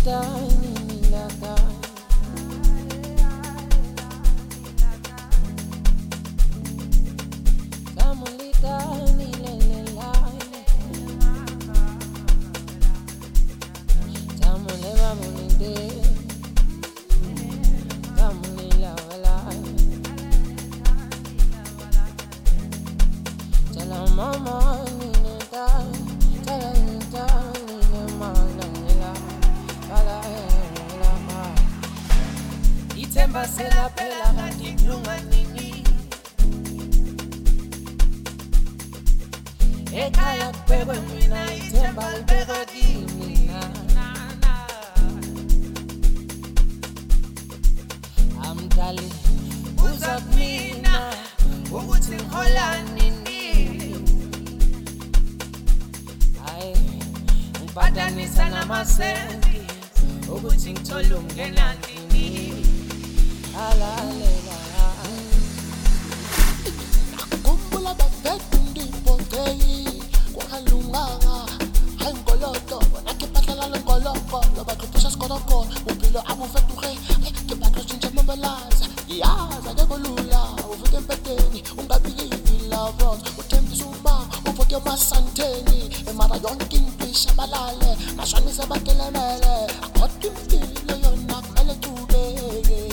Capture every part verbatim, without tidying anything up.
Ithemba selaphela kanti kulunga nini ekhaya kubekwe mina ithemba libekwa kimi amdali uza kumina ukuthi ngihola nini hayi ngipadanisa namasenti ukuthi ngithole umngena nini alalela kumbula babedundi potei kwakalunganga hayi ngoloto bona ke patla la ngoloko lo ba tlosa skoloko bophelo a bo fetoge ke batlo tshintse mobilaza yaza ke kolula o fete mpeteni ungabili love road o tempisa uma o foke masanteni emara yonke into ishabalale nashwanisa bakelemele akothi impilo yona kumele tubeke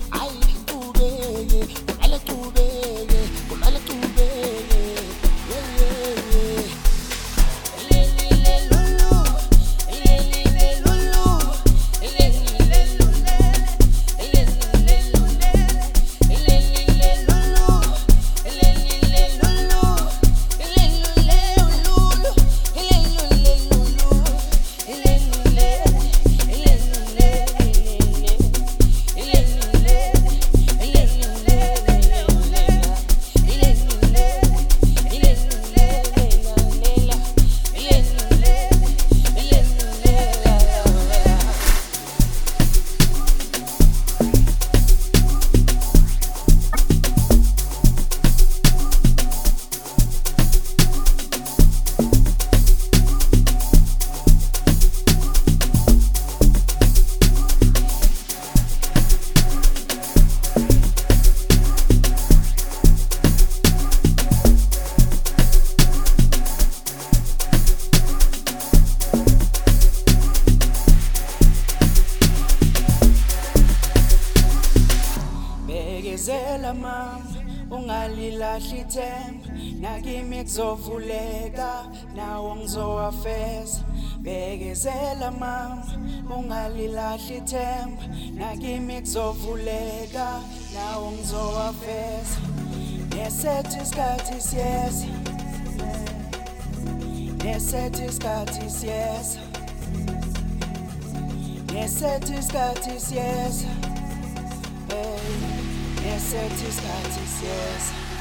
Bekezela mama ungalilahli ithemba nakimi kuzovuleka nawo ngizowafeza bekezela mama ungalilahli ithemba nakimi kuzovuleka nawo ngizowafeza nesethi isikhathi siyeza nesethi isikhathi siyeza nesethi isikhathi siyeza Hey, nesethi isikhathi siyeza